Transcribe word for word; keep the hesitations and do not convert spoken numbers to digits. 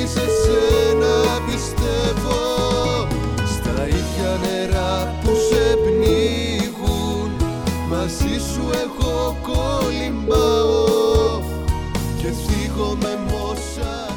σε σένα πιστεύω, στα ίδια νερά που σε πνίγουν, μαζί σου εγώ κολυμπάω και θίγομαι μ' όσα